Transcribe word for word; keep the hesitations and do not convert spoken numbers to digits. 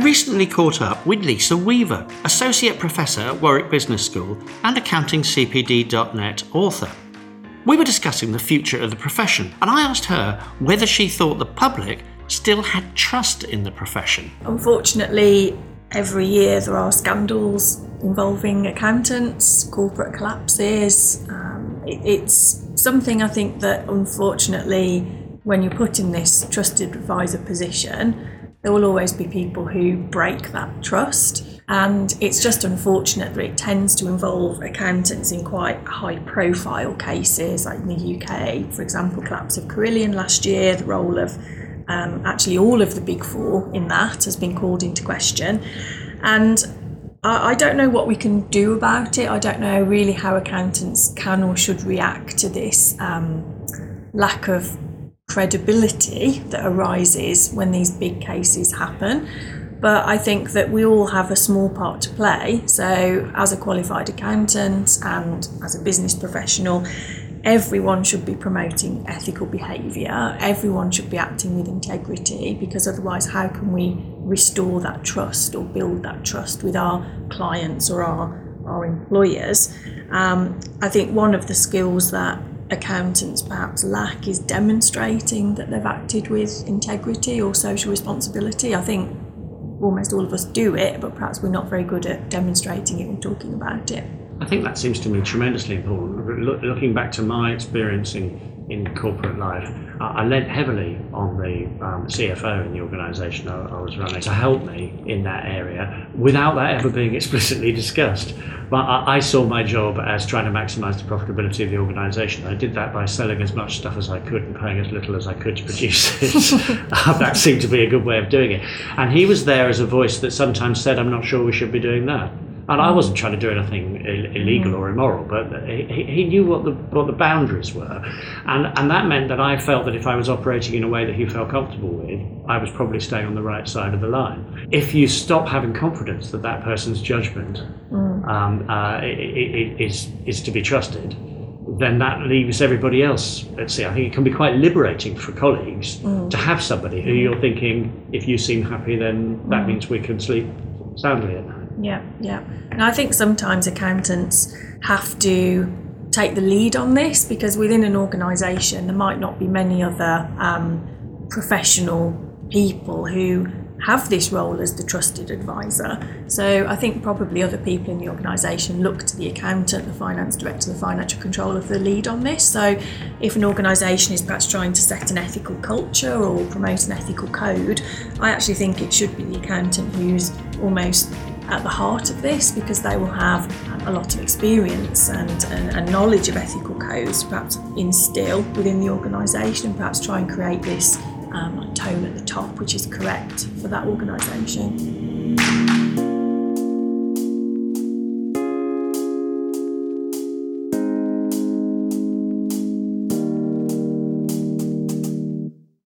recently caught up with Lisa Weaver, Associate Professor at Warwick Business School and accounting C P D dot net author. We were discussing the future of the profession, and I asked her whether she thought the public still had trust in the profession. Unfortunately, every year there are scandals involving accountants, corporate collapses. Um, it, it's something I think that unfortunately, when you're put in this trusted advisor position, there will always be people who break that trust. And it's just unfortunate that it tends to involve accountants in quite high profile cases, like in the U K, for example, collapse of Carillion last year, the role of um, actually all of the big four in that has been called into question. And I, I don't know what we can do about it. I don't know really how accountants can or should react to this um, lack of credibility that arises when these big cases happen. But I think that we all have a small part to play. So as a qualified accountant and as a business professional, everyone should be promoting ethical behaviour. Everyone should be acting with integrity, because otherwise how can we restore that trust or build that trust with our clients or our, our employers? Um, I think one of the skills that accountants perhaps lack is demonstrating that they've acted with integrity or social responsibility. I think almost all of us do it, but perhaps we're not very good at demonstrating it and talking about it. I think that seems to me tremendously important. Look, looking back to my experience in, in corporate life, I, I lent heavily on the um, C F O in the organisation I, I was running to help me in that area without that ever being explicitly discussed. But I, I saw my job as trying to maximise the profitability of the organisation. I did that by selling as much stuff as I could and paying as little as I could to produce it. That seemed to be a good way of doing it. And he was there as a voice that sometimes said, I'm not sure we should be doing that. And I wasn't trying to do anything Ill- illegal or immoral, but he, he knew what the what the boundaries were, and and that meant that I felt that if I was operating in a way that he felt comfortable with, I was probably staying on the right side of the line. If you stop having confidence that that person's judgment mm. um, uh, is is to be trusted, then that leaves everybody else at sea. I think it can be quite liberating for colleagues mm. to have somebody who you're thinking, if you seem happy, then that mm. means we can sleep soundly at night. Yeah, yeah. And I think sometimes accountants have to take the lead on this, because within an organisation there might not be many other um, professional people who have this role as the trusted advisor. So I think probably other people in the organisation look to the accountant, the finance director, the financial controller for the lead on this. So if an organisation is perhaps trying to set an ethical culture or promote an ethical code, I actually think it should be the accountant who's almost at the heart of this, because they will have a lot of experience and, and, and knowledge of ethical codes, perhaps instill within the organisation and perhaps try and create this um, tone at the top which is correct for that organisation.